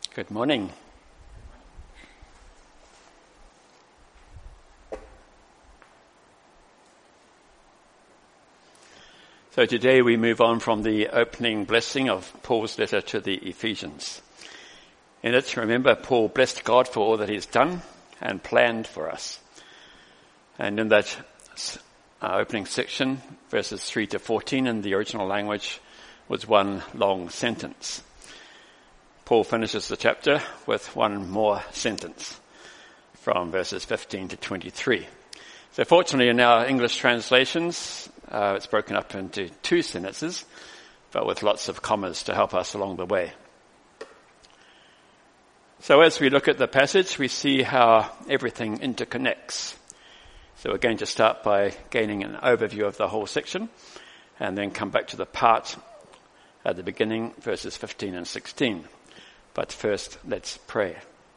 Good morning. So today we move on from the opening blessing of Paul's letter to the Ephesians. In it, remember, Paul blessed God for all that he's done and planned for us. And in that opening section, verses 3 to 14 in the original language was one long sentence. Paul finishes the chapter with one more sentence from verses 15 to 23. So fortunately in our English translations, it's broken up into two sentences, but with lots of commas to help us along the way. So as we look at the passage, we see how everything interconnects. So we're going to start by gaining an overview of the whole section, and then come back to the part at the beginning, verses 15 and 16. But first, let's pray.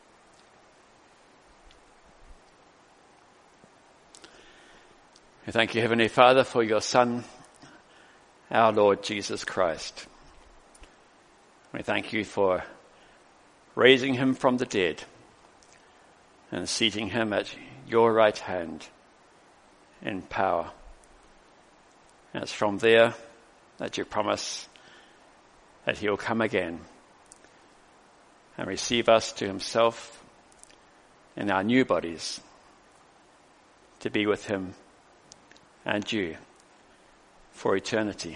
We thank you, Heavenly Father, for your Son, our Lord Jesus Christ. We thank you for raising him from the dead and seating him at your right hand in power. And it's from there that you promise that he'll come again and receive us to himself in our new bodies to be with him and you for eternity.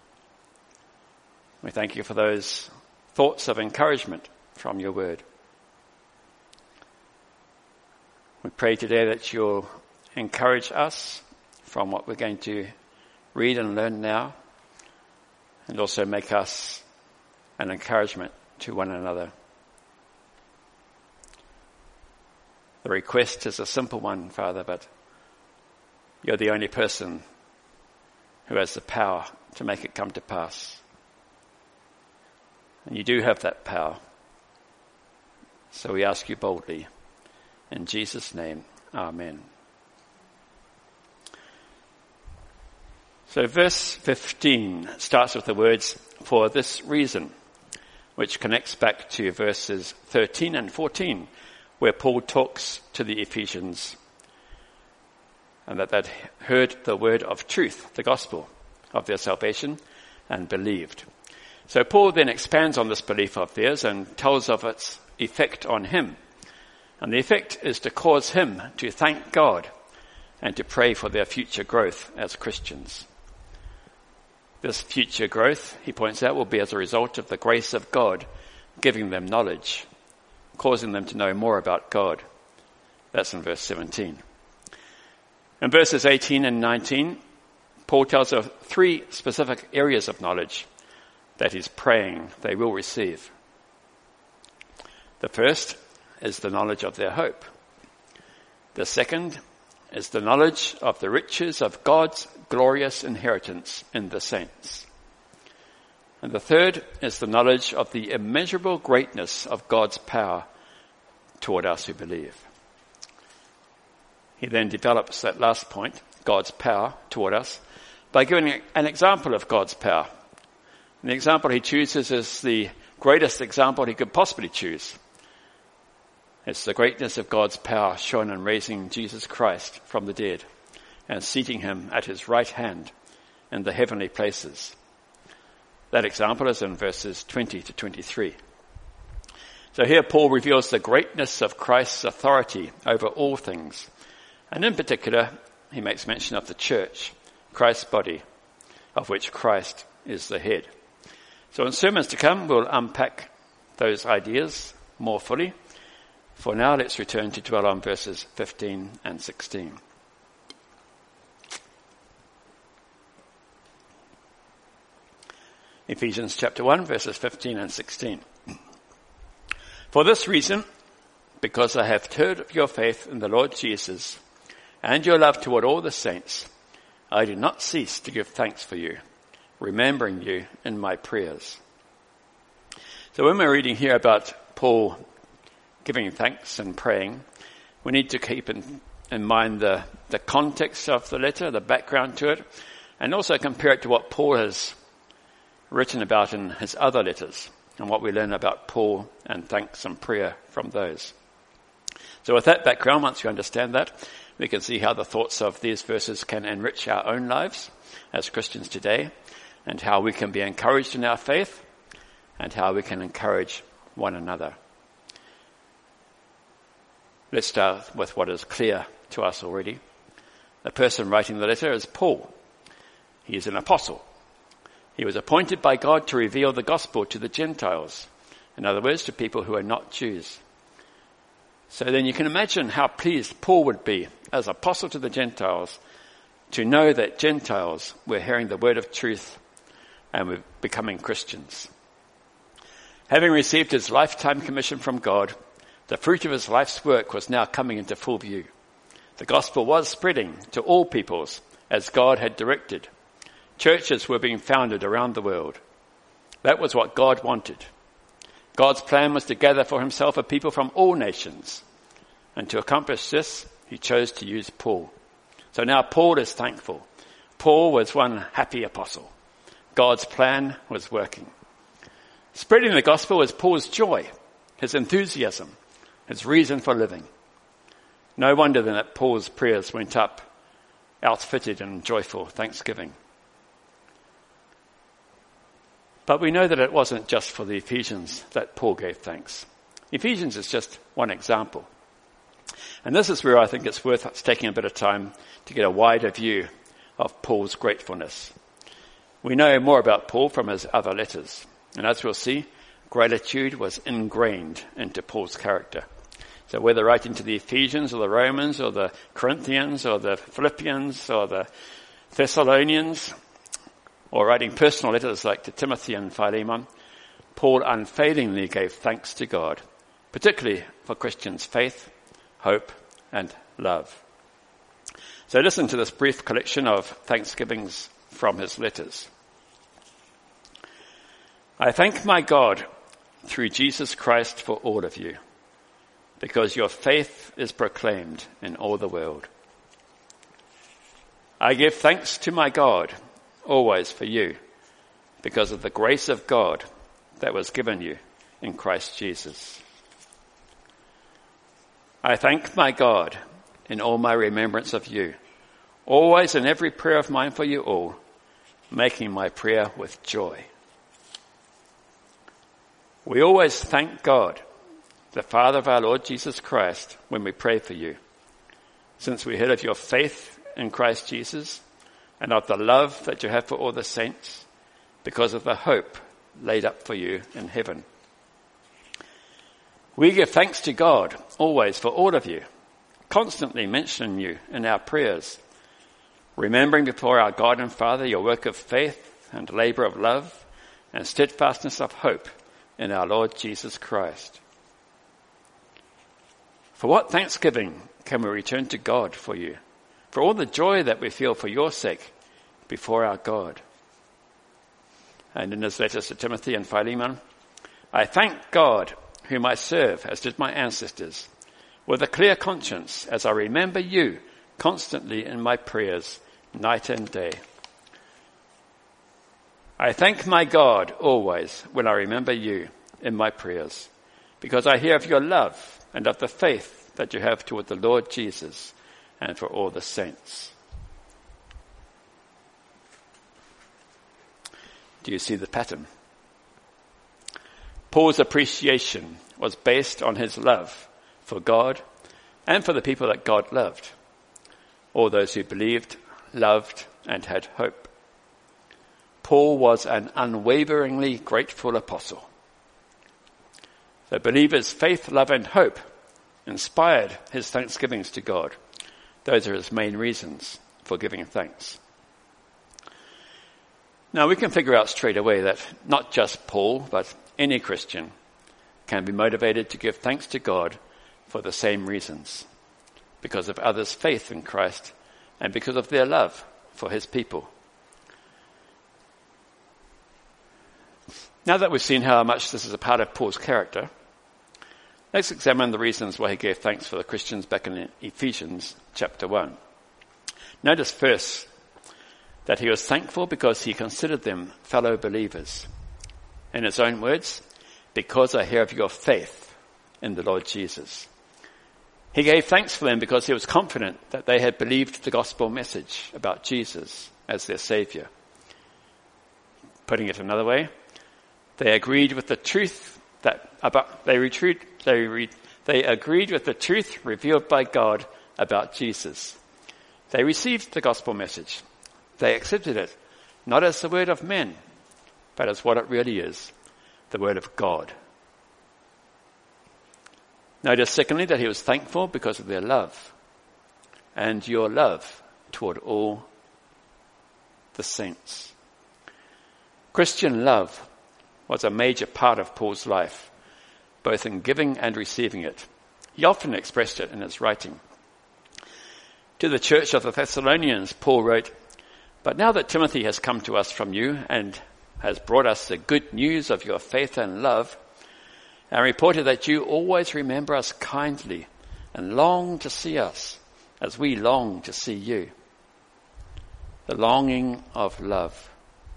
We thank you for those thoughts of encouragement from your word. We pray today that you'll encourage us from what we're going to read and learn now, and also make us an encouragement to one another. The request is a simple one, Father, but you're the only person who has the power to make it come to pass. And you do have that power. So we ask you boldly. In Jesus' name, amen. So verse 15 starts with the words, "for this reason," which connects back to verses 13 and 14, where Paul talks to the Ephesians and that they'd heard the word of truth, the gospel of their salvation, and believed. So Paul then expands on this belief of theirs and tells of its effect on him. And the effect is to cause him to thank God and to pray for their future growth as Christians. This future growth, he points out, will be as a result of the grace of God giving them knowledge, causing them to know more about God. That's in verse 17. In verses 18 and 19, Paul tells of three specific areas of knowledge that he's praying they will receive. The first is the knowledge of their hope. The second is the knowledge of the riches of God's glorious inheritance in the saints. And the third is the knowledge of the immeasurable greatness of God's power toward us who believe. He then develops that last point, God's power toward us, by giving an example of God's power. And the example he chooses is the greatest example he could possibly choose. It's the greatness of God's power shown in raising Jesus Christ from the dead and seating him at his right hand in the heavenly places. That example is in verses 20 to 23. So here Paul reveals the greatness of Christ's authority over all things. And in particular, he makes mention of the church, Christ's body, of which Christ is the head. So in sermons to come, we'll unpack those ideas more fully. For now, let's return to dwell on verses 15 and 16. Ephesians chapter 1, verses 15 and 16. "For this reason, because I have heard of your faith in the Lord Jesus and your love toward all the saints, I do not cease to give thanks for you, remembering you in my prayers." So when we're reading here about Paul giving thanks and praying, we need to keep in mind the context of the letter, the background to it, and also compare it to what Paul has written about in his other letters. and what we learn about Paul and thanks and prayer from those. So with that background, once you understand that, we can see how the thoughts of these verses can enrich our own lives as Christians today, and how we can be encouraged in our faith, and how we can encourage one another. Let's start with what is clear to us already. The person writing the letter is Paul. He is an apostle. He was appointed by God to reveal the gospel to the Gentiles. In other words, to people who are not Jews. So then you can imagine how pleased Paul would be as apostle to the Gentiles to know that Gentiles were hearing the word of truth and were becoming Christians. Having received his lifetime commission from God, the fruit of his life's work was now coming into full view. The gospel was spreading to all peoples as God had directed. Churches were being founded around the world. That was what God wanted. God's plan was to gather for himself a people from all nations. And to accomplish this, he chose to use Paul. So now Paul is thankful. Paul was one happy apostle. God's plan was working. Spreading the gospel was Paul's joy, his enthusiasm, his reason for living. No wonder then that Paul's prayers went up, outfitted in joyful thanksgiving. But we know that it wasn't just for the Ephesians that Paul gave thanks. Ephesians is just one example. And this is where I think it's worth us taking a bit of time to get a wider view of Paul's gratefulness. We know more about Paul from his other letters. And as we'll see, gratitude was ingrained into Paul's character. So whether writing to the Ephesians or the Romans or the Corinthians or the Philippians or the Thessalonians, or writing personal letters like to Timothy and Philemon, Paul unfailingly gave thanks to God, particularly for Christians' faith, hope, and love. So listen to this brief collection of thanksgivings from his letters. I thank my God through Jesus Christ for all of you, because your faith is proclaimed in all the world. I give thanks to my God always for you, because of the grace of God that was given you in Christ Jesus. I thank my God in all my remembrance of you, always in every prayer of mine for you all, making my prayer with joy. We always thank God, the Father of our Lord Jesus Christ, when we pray for you, since we heard of your faith in Christ Jesus and of the love that you have for all the saints, because of the hope laid up for you in heaven. We give thanks to God always for all of you, constantly mentioning you in our prayers, remembering before our God and Father your work of faith and labor of love and steadfastness of hope in our Lord Jesus Christ. For what thanksgiving can we return to God for you, for all the joy that we feel for your sake before our God? And in his letters to Timothy and Philemon, I thank God whom I serve, as did my ancestors, with a clear conscience as I remember you constantly in my prayers, night and day. I thank my God always when I remember you in my prayers, because I hear of your love and of the faith that you have toward the Lord Jesus and for all the saints. Do you see the pattern? Paul's appreciation was based on his love for God and for the people that God loved, all those who believed, loved, and had hope. Paul was an unwaveringly grateful apostle. The believer's faith, love, and hope inspired his thanksgivings to God. Those are his main reasons for giving thanks. Now we can figure out straight away that not just Paul, but any Christian can be motivated to give thanks to God for the same reasons, because of others' faith in Christ and because of their love for his people. Now that we've seen how much this is a part of Paul's character, let's examine the reasons why he gave thanks for the Christians back in Ephesians chapter 1. Notice first that he was thankful because he considered them fellow believers. In his own words, because I hear of your faith in the Lord Jesus. He gave thanks for them because he was confident that they had believed the gospel message about Jesus as their Savior. Putting it another way, they agreed with the truth they agreed with the truth revealed by God about Jesus. They received the gospel message. They accepted it, not as the word of men, but as what it really is, the word of God. Notice secondly that he was thankful because of their love and your love toward all the saints. Christian love was a major part of Paul's life, both in giving and receiving it. He often expressed it in his writing. To the church of the Thessalonians, Paul wrote, "But now that Timothy has come to us from you and has brought us the good news of your faith and love, and reported that you always remember us kindly and long to see us as we long to see you." The longing of love.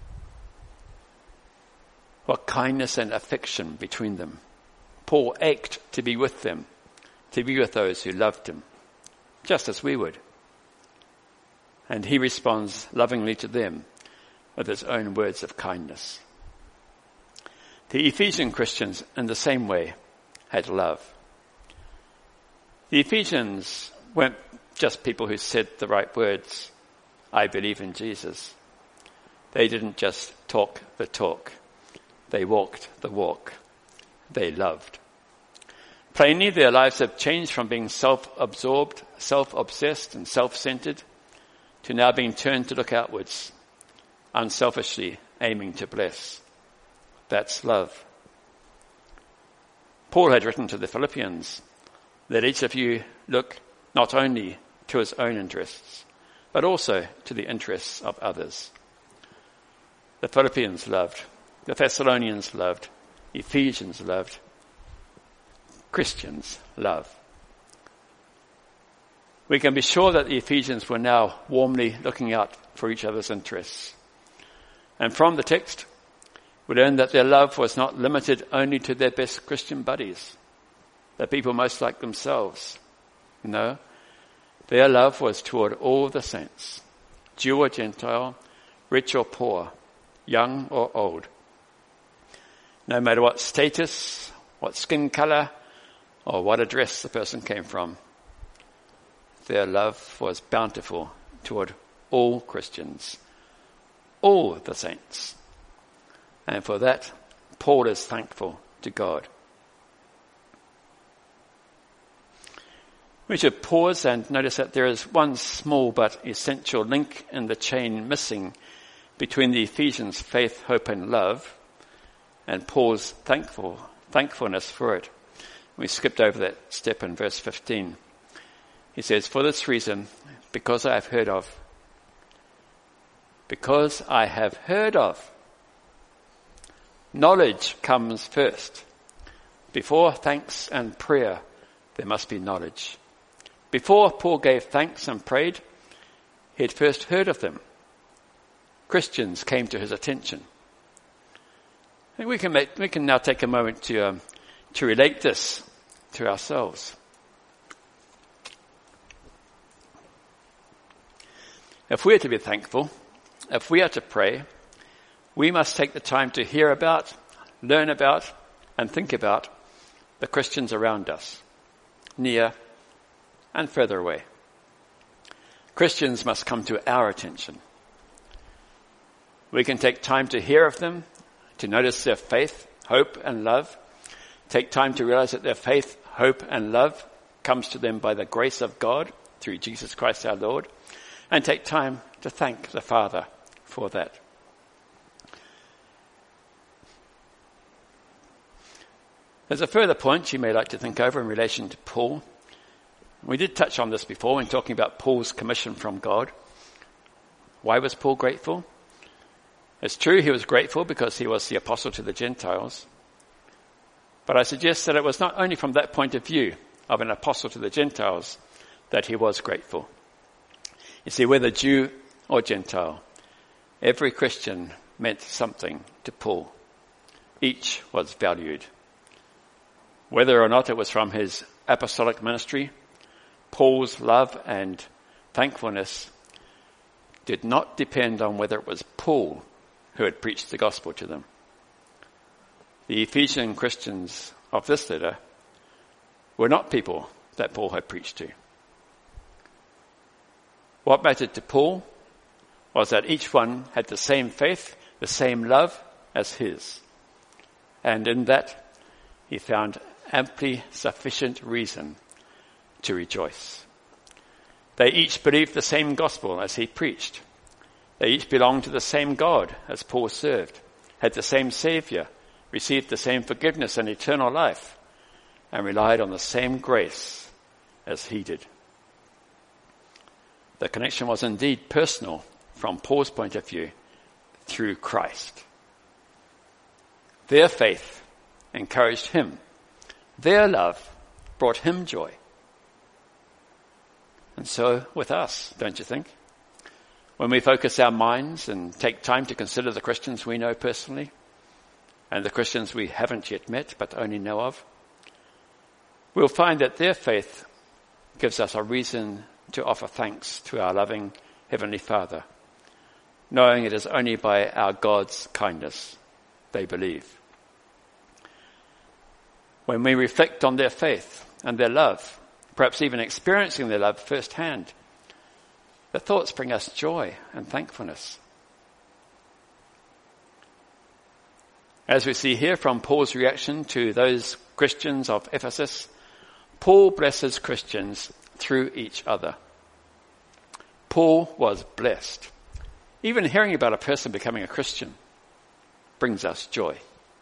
What kindness and affection between them. Paul ached to be with them, to be with those who loved him, just as we would. And he responds lovingly to them with his own words of kindness. The Ephesian Christians, in the same way, had love. The Ephesians weren't just people who said the right words, "I believe in Jesus." They didn't just talk the talk. They walked the walk. They loved. Plainly, their lives have changed from being self-absorbed, self-obsessed, and self-centered to now being turned to look outwards, unselfishly aiming to bless. That's love. Paul had written to the Philippians, "Let each of you look not only to his own interests, but also to the interests of others." The Philippians loved. The Thessalonians loved. Ephesians loved. Christians love. We can be sure that the Ephesians were now warmly looking out for each other's interests. And from the text, we learn that their love was not limited only to their best Christian buddies, the people most like themselves. No, their love was toward all the saints, Jew or Gentile, rich or poor, young or old. No matter what status, what skin color, or what address the person came from, their love was bountiful toward all Christians, all the saints. And for that, Paul is thankful to God. We should pause and notice that there is one small but essential link in the chain missing between the Ephesians' faith, hope, and love and Paul's thankfulness for it. We skipped over that step in verse 15. He says, "For this reason, because I have heard of. Knowledge comes first. Before thanks and prayer, there must be knowledge. Before Paul gave thanks and prayed, he had first heard of them. Christians came to his attention." And we can now take a moment to relate this to ourselves. If we are to be thankful, if we are to pray, we must take the time to hear about, learn about, and think about the Christians around us, near and further away. Christians must come to our attention. We can take time to hear of them, to notice their faith, hope, and love. Take time to realize that their faith, hope, and love comes to them by the grace of God through Jesus Christ our Lord. And take time to thank the Father for that. There's a further point you may like to think over in relation to Paul. We did touch on this before when talking about Paul's commission from God. Why was Paul grateful? It's true he was grateful because he was the apostle to the Gentiles. But I suggest that it was not only from that point of view of an apostle to the Gentiles that he was grateful. You see, whether Jew or Gentile, every Christian meant something to Paul. Each was valued Whether or not it was from his apostolic ministry, Paul's love and thankfulness did not depend on whether it was Paul who had preached the gospel to them. The Ephesian Christians of this letter were not people that Paul had preached to. What mattered to Paul was that each one had the same faith, the same love as his. And in that, he found amply sufficient reason to rejoice. They each believed the same gospel as he preached. They each belonged to the same God as Paul served, had the same Savior, received the same forgiveness and eternal life, and relied on the same grace as he did. The connection was indeed personal from Paul's point of view through Christ. Their faith encouraged him. Their love brought him joy. And so with us, don't you think? When we focus our minds and take time to consider the Christians we know personally and the Christians we haven't yet met but only know of, we'll find that their faith gives us a reason to offer thanks to our loving Heavenly Father, knowing it is only by our God's kindness they believe. When we reflect on their faith and their love, perhaps even experiencing their love firsthand, the thoughts bring us joy and thankfulness. As we see here from Paul's reaction to those Christians of Ephesus, Paul blesses Christians through each other. Paul was blessed. Even hearing about a person becoming a Christian brings us joy.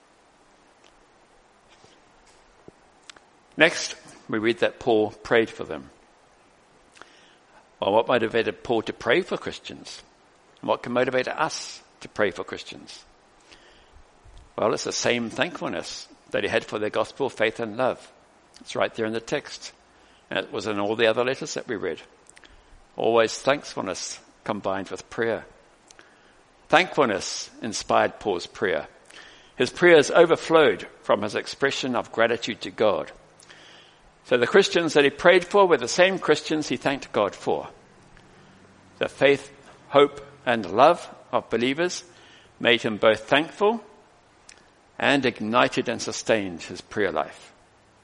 Next, we read that Paul prayed for them. Well, what motivated Paul to pray for Christians? And what can motivate us to pray for Christians? Well, it's the same thankfulness that he had for their gospel, faith and love. It's right there in the text. And it was in all the other letters that we read. Always thankfulness combined with prayer. Thankfulness inspired Paul's prayer. His prayers overflowed from his expression of gratitude to God. So the Christians that he prayed for were the same Christians he thanked God for. The faith, hope, and love of believers made him both thankful and ignited and sustained his prayer life.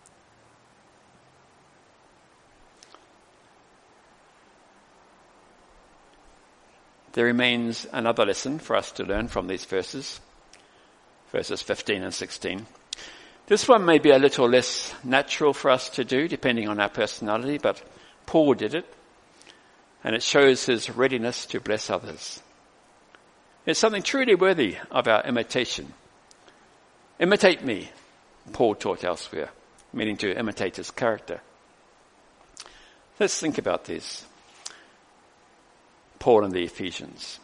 There remains another lesson for us to learn from these verses 15 and 16. This one may be a little less natural for us to do, depending on our personality, but Paul did it, and it shows his readiness to bless others. It's something truly worthy of our imitation. Imitate me, Paul taught elsewhere, meaning to imitate his character. Let's think about this. Paul and the Ephesians.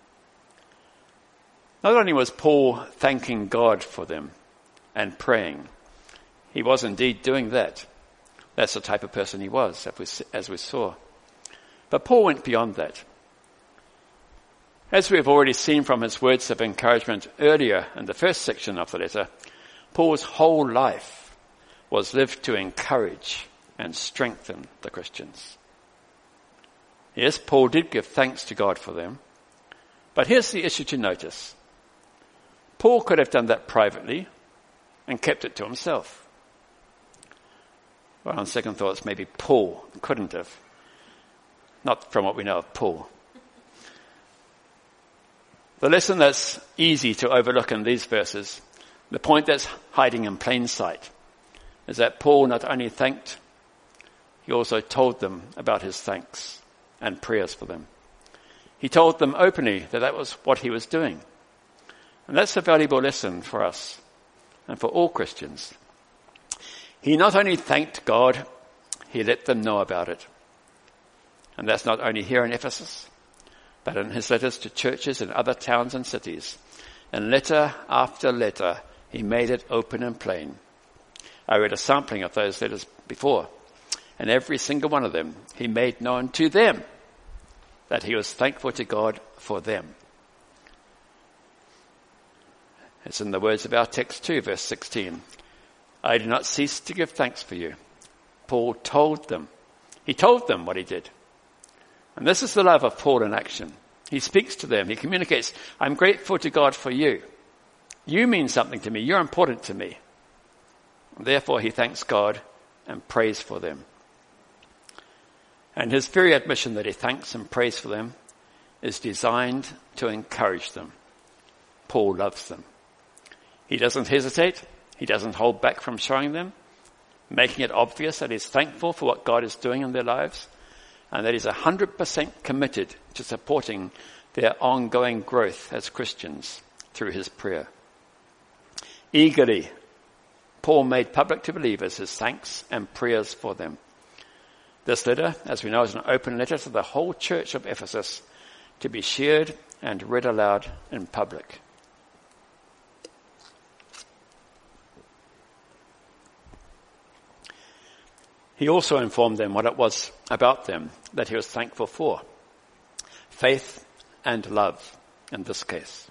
Not only was Paul thanking God for them and praying, he was indeed doing that. That's the type of person he was, as we saw. But Paul went beyond that. As we have already seen from his words of encouragement earlier in the first section of the letter, Paul's whole life was lived to encourage and strengthen the Christians. Yes, Paul did give thanks to God for them, but here's the issue to notice. Paul could have done that privately and kept it to himself. Well, on second thoughts, maybe Paul couldn't have. Not from what we know of Paul. The lesson that's easy to overlook in these verses, the point that's hiding in plain sight, is that Paul not only thanked, he also told them about his thanks and prayers for them. He told them openly that that was what he was doing. And that's a valuable lesson for us and for all Christians. He not only thanked God, he let them know about it. And that's not only here in Ephesus, but in his letters to churches in other towns and cities. And letter after letter, he made it open and plain. I read a sampling of those letters before, and every single one of them, he made known to them that he was thankful to God for them. It's in the words of our text too, verse 16. I do not cease to give thanks for you. Paul told them. He told them what he did. And this is the love of Paul in action. He speaks to them. He communicates, I'm grateful to God for you. You mean something to me. You're important to me. And therefore, he thanks God and prays for them. And his very admission that he thanks and prays for them is designed to encourage them. Paul loves them. He doesn't hesitate. He doesn't hold back from showing them, making it obvious that he's thankful for what God is doing in their lives, and that he's 100% committed to supporting their ongoing growth as Christians through his prayer. Eagerly, Paul made public to believers his thanks and prayers for them. This letter, as we know, is an open letter to the whole church of Ephesus to be shared and read aloud in public. He also informed them what it was about them that he was thankful for. Faith and love, in this case.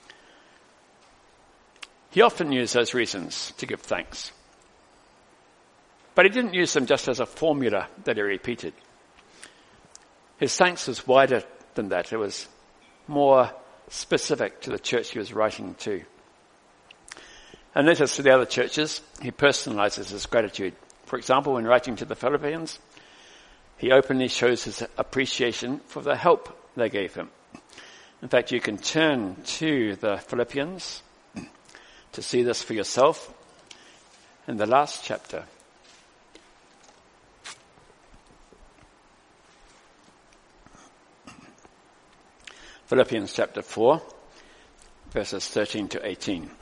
He often used those reasons to give thanks. But he didn't use them just as a formula that he repeated. His thanks was wider than that. It was more specific to the church he was writing to. In letters to the other churches, he personalizes his gratitude. For example, when writing to the Philippians, he openly shows his appreciation for the help they gave him. In fact, you can turn to the Philippians to see this for yourself in the last chapter. Philippians chapter 4, verses 13 to 18.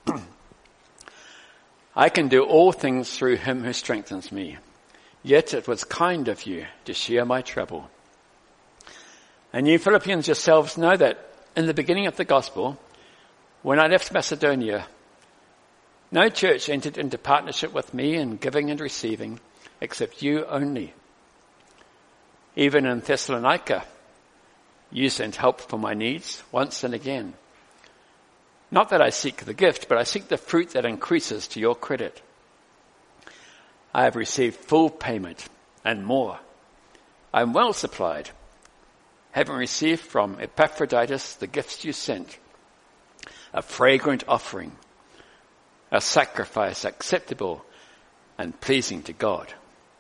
I can do all things through him who strengthens me. Yet it was kind of you to share my trouble. And you Philippians yourselves know that in the beginning of the gospel, when I left Macedonia, no church entered into partnership with me in giving and receiving except you only. Even in Thessalonica, you sent help for my needs once and again. Not that I seek the gift, but I seek the fruit that increases to your credit. I have received full payment and more. I am well supplied, having received from Epaphroditus the gifts you sent, a fragrant offering, a sacrifice acceptable and pleasing to God.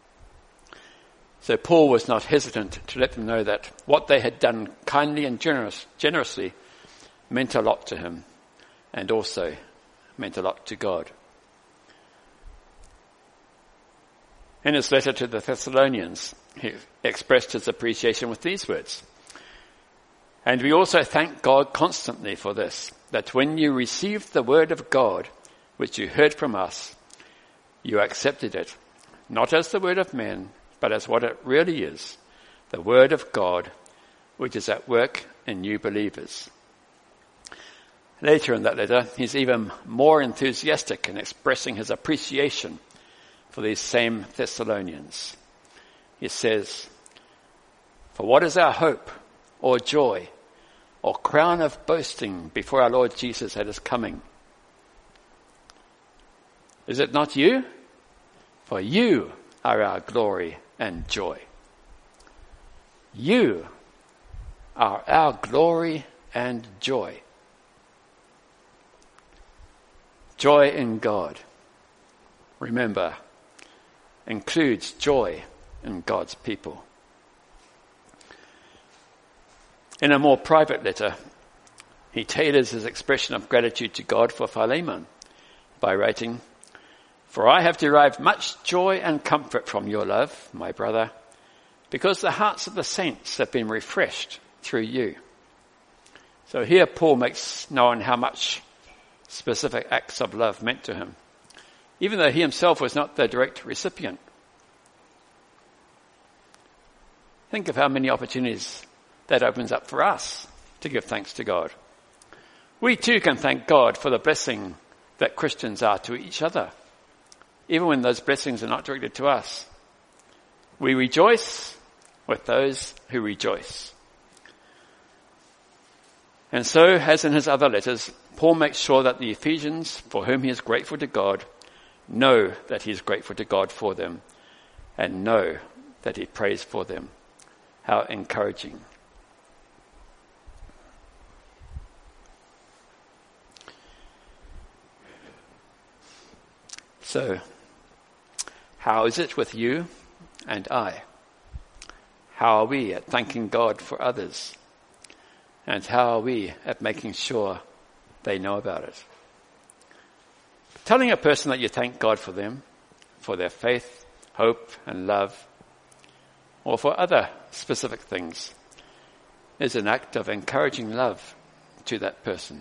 So Paul was not hesitant to let them know that what they had done kindly and generously meant a lot to him and also meant a lot to God. In his letter to the Thessalonians, he expressed his appreciation with these words. And we also thank God constantly for this, that when you received the word of God, which you heard from us, you accepted it, not as the word of men, but as what it really is, the word of God, which is at work in new believers. Later in that letter, he's even more enthusiastic in expressing his appreciation for these same Thessalonians. He says, for what is our hope or joy or crown of boasting before our Lord Jesus at his coming? Is it not you? For you are our glory and joy. You are our glory and joy. Joy in God, remember, includes joy in God's people. In a more private letter, he tailors his expression of gratitude to God for Philemon by writing, for I have derived much joy and comfort from your love, my brother, because the hearts of the saints have been refreshed through you. So here Paul makes known how much specific acts of love meant to him, even though he himself was not the direct recipient. Think of how many opportunities that opens up for us to give thanks to God. We too can thank God for the blessing that Christians are to each other, even when those blessings are not directed to us. We rejoice with those who rejoice. And so, as in his other letters, Paul makes sure that the Ephesians, for whom he is grateful to God, know that he's grateful to God for them, and know that he prays for them. How encouraging. So, how is it with you and I? How are we at thanking God for others? And how are we at making sure they know about it? Telling a person that you thank God for them, for their faith, hope, and love, or for other specific things, is an act of encouraging love to that person.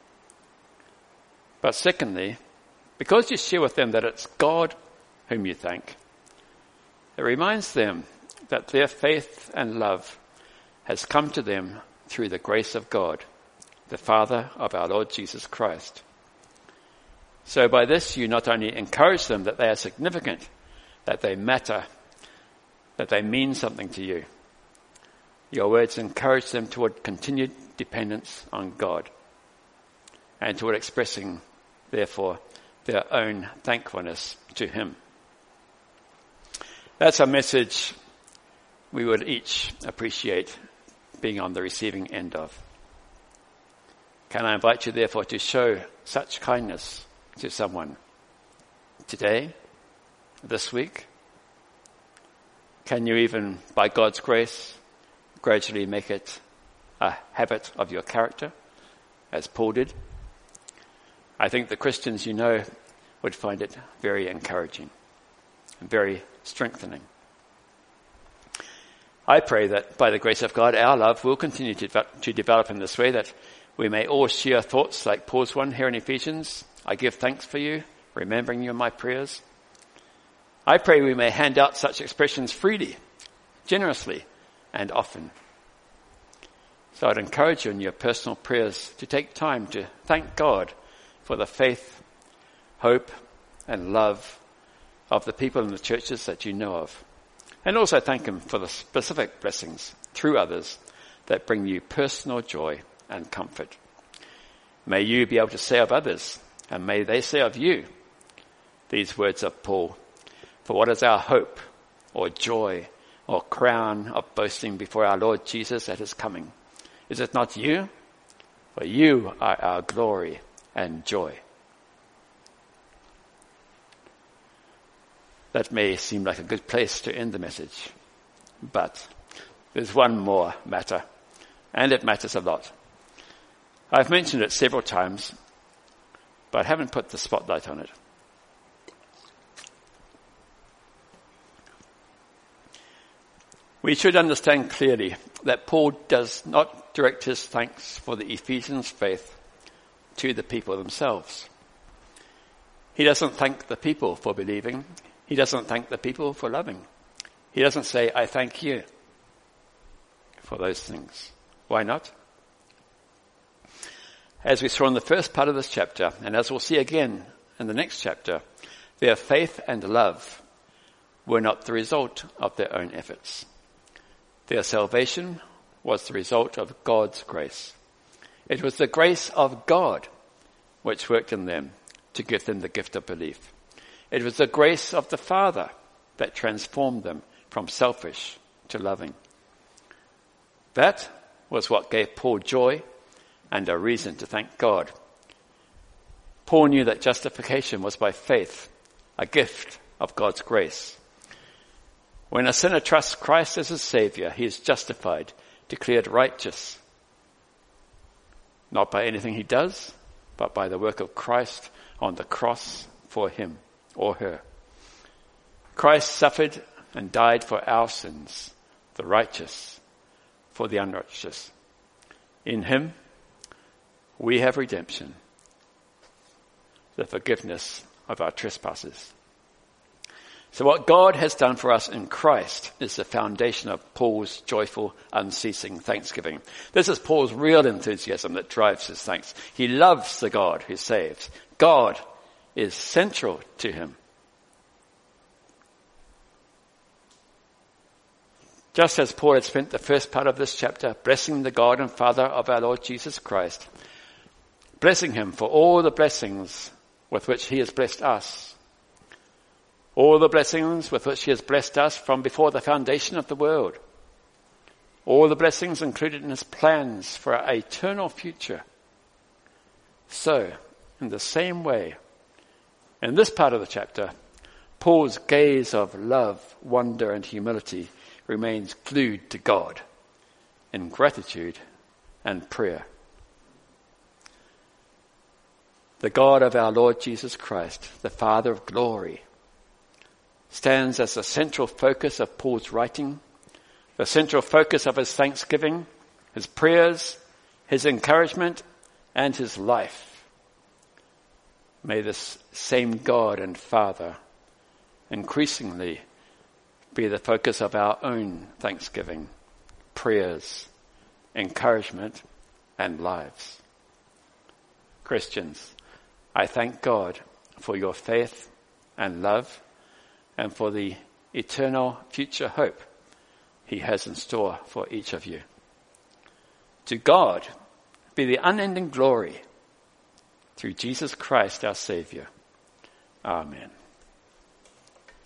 But secondly, because you share with them that it's God whom you thank, it reminds them that their faith and love has come to them through the grace of God, the Father of our Lord Jesus Christ. So by this, you not only encourage them that they are significant, that they matter, that they mean something to you. Your words encourage them toward continued dependence on God and toward expressing, therefore, their own thankfulness to him. That's a message we would each appreciate being on the receiving end of. Can I invite you, therefore, to show such kindness to someone today, this week? Can you even, by God's grace, gradually make it a habit of your character, as Paul did? I think the Christians you know would find it very encouraging and very strengthening. I pray that by the grace of God, our love will continue to develop in this way, that we may all share thoughts like Paul's one here in Ephesians. I give thanks for you, remembering you in my prayers. I pray we may hand out such expressions freely, generously, and often. So I'd encourage you in your personal prayers to take time to thank God for the faith, hope, and love of the people in the churches that you know of. And also thank him for the specific blessings through others that bring you personal joy and comfort. May you be able to say of others, and may they say of you, these words of Paul: for what is our hope or joy or crown of boasting before our Lord Jesus at his coming? Is it not you? For you are our glory and joy. That may seem like a good place to end the message, but there's one more matter, and it matters a lot. I've mentioned it several times, but I haven't put the spotlight on it. We should understand clearly that Paul does not direct his thanks for the Ephesians' faith to the people themselves. He doesn't thank the people for believing. He doesn't thank the people for loving. He doesn't say, I thank you for those things. Why not? As we saw in the first part of this chapter, and as we'll see again in the next chapter, their faith and love were not the result of their own efforts. Their salvation was the result of God's grace. It was the grace of God which worked in them to give them the gift of belief. It was the grace of the Father that transformed them from selfish to loving. That was what gave Paul joy and a reason to thank God. Paul knew that justification was by faith, a gift of God's grace. When a sinner trusts Christ as his Savior, he is justified, declared righteous, not by anything he does, but by the work of Christ on the cross for him or her. Christ suffered and died for our sins, the righteous for the unrighteous. In him, we have redemption, the forgiveness of our trespasses. So what God has done for us in Christ is the foundation of Paul's joyful, unceasing thanksgiving. This is Paul's real enthusiasm that drives his thanks. He loves the God who saves. God is central to him. Just as Paul had spent the first part of this chapter blessing the God and Father of our Lord Jesus Christ, blessing him for all the blessings with which he has blessed us, all the blessings with which he has blessed us from before the foundation of the world, all the blessings included in his plans for our eternal future. So, in the same way, in this part of the chapter, Paul's gaze of love, wonder, and humility remains glued to God in gratitude and prayer. The God of our Lord Jesus Christ, the Father of glory, stands as the central focus of Paul's writing, the central focus of his thanksgiving, his prayers, his encouragement, and his life. May this same God and Father increasingly be the focus of our own thanksgiving, prayers, encouragement, and lives. Christians, I thank God for your faith and love and for the eternal future hope he has in store for each of you. To God be the unending glory through Jesus Christ our Savior. Amen.